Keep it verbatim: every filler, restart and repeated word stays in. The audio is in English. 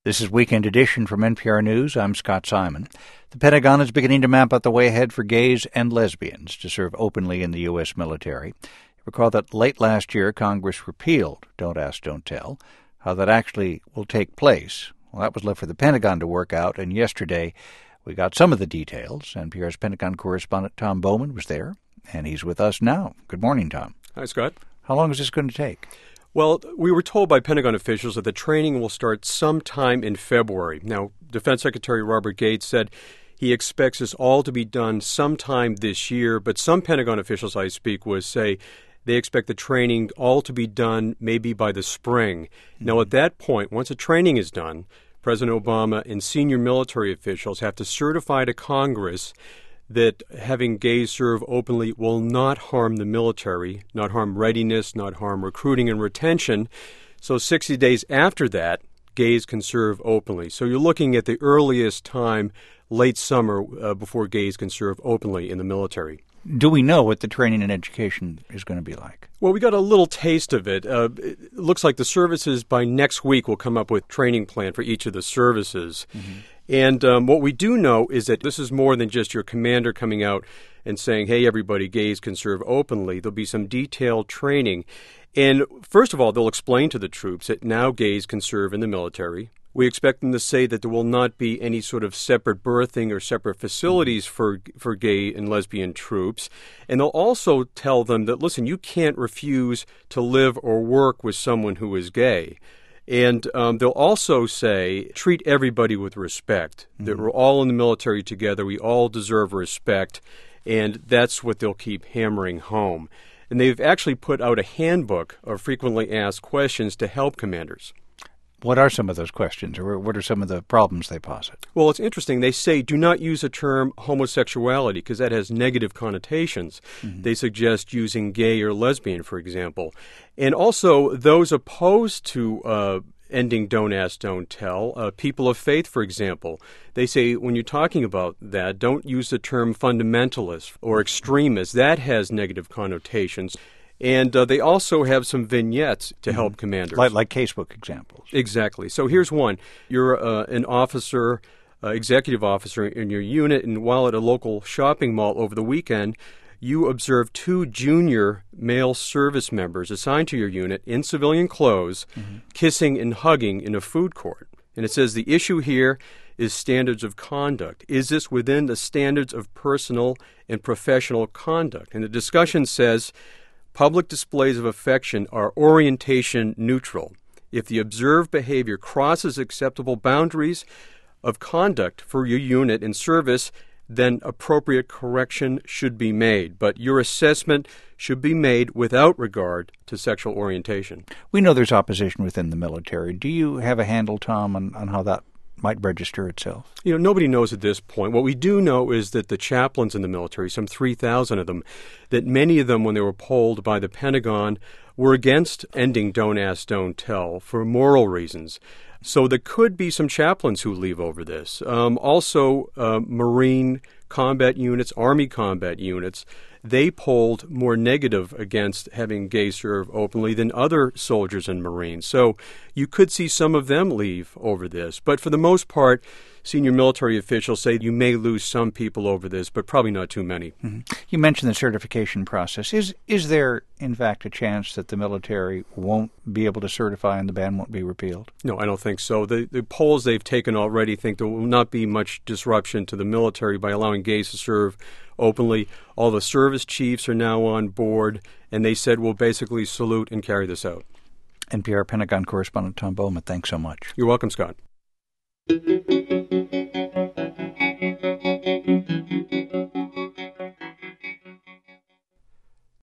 This is Weekend Edition from N P R News. I'm Scott Simon. The Pentagon is beginning to map out the way ahead for gays and lesbians to serve openly in the U S military. Recall that late last year, Congress repealed Don't Ask, Don't Tell. How that actually will take place, well, that was left for the Pentagon to work out, and yesterday we got some of the details. N P R's Pentagon correspondent Tom Bowman was there, and he's with us now. Good morning, Tom. Hi, Scott. How long is this going to take? Well, we were told by Pentagon officials that the training will start sometime in February. Now, Defense Secretary Robert Gates said he expects this all to be done sometime this year, but some Pentagon officials I speak with say they expect the training all to be done maybe by the spring. Mm-hmm. Now, at that point, once the training is done, President Obama and senior military officials have to certify to Congress that having gays serve openly will not harm the military, not harm readiness, not harm recruiting and retention. So sixty days after that, gays can serve openly. So you're looking at the earliest time, late summer, uh, before gays can serve openly in the military. Do we know what the training and education is going to be like? Well, we got a little taste of it. Uh, it looks like the services by next week will come up with a training plan for each of the services. Mm-hmm. And um, what we do know is that this is more than just your commander coming out and saying, hey, everybody, gays can serve openly. There'll be some detailed training. And first of all, they'll explain to the troops that now gays can serve in the military. We expect them to say that there will not be any sort of separate berthing or separate facilities for for gay and lesbian troops. And they'll also tell them that, listen, you can't refuse to live or work with someone who is gay. And um, they'll also say, treat everybody with respect, mm-hmm. that we're all in the military together, we all deserve respect, and that's what they'll keep hammering home. And they've actually put out a handbook of frequently asked questions to help commanders. What are some of those questions, or what are some of the problems they posit? Well, it's interesting. They say do not use the term homosexuality because that has negative connotations. Mm-hmm. They suggest using gay or lesbian, for example. And also, those opposed to uh, ending Don't Ask, Don't Tell, uh, people of faith, for example, they say when you're talking about that, don't use the term fundamentalist or extremist. That has negative connotations. And uh, they also have some vignettes to help mm-hmm. commanders. Like, like casebook examples. Exactly. So here's one. You're uh, an officer, uh, executive officer in your unit, and while at a local shopping mall over the weekend, you observe two junior male service members assigned to your unit in civilian clothes mm-hmm. kissing and hugging in a food court. And it says the issue here is standards of conduct. Is this within the standards of personal and professional conduct? And the discussion says public displays of affection are orientation neutral. If the observed behavior crosses acceptable boundaries of conduct for your unit and service, then appropriate correction should be made. But your assessment should be made without regard to sexual orientation. We know there's opposition within the military. Do you have a handle, Tom, on, on how that might register itself? You know, nobody knows at this point. What we do know is that the chaplains in the military, some three thousand of them, that many of them, when they were polled by the Pentagon, were against ending Don't Ask, Don't Tell for moral reasons. So there could be some chaplains who leave over this. Um, also, uh, Marine combat units, Army combat units, they polled more negative against having gays serve openly than other soldiers and Marines. So you could see some of them leave over this. But for the most part, senior military officials say you may lose some people over this, but probably not too many. Mm-hmm. You mentioned the certification process. Is is there, in fact, a chance that the military won't be able to certify and the ban won't be repealed? No, I don't think so. The, the polls they've taken already think there will not be much disruption to the military by allowing gays to serve openly. All the service chiefs are now on board, and they said we'll basically salute and carry this out. N P R Pentagon correspondent Tom Bowman, thanks so much. You're welcome, Scott.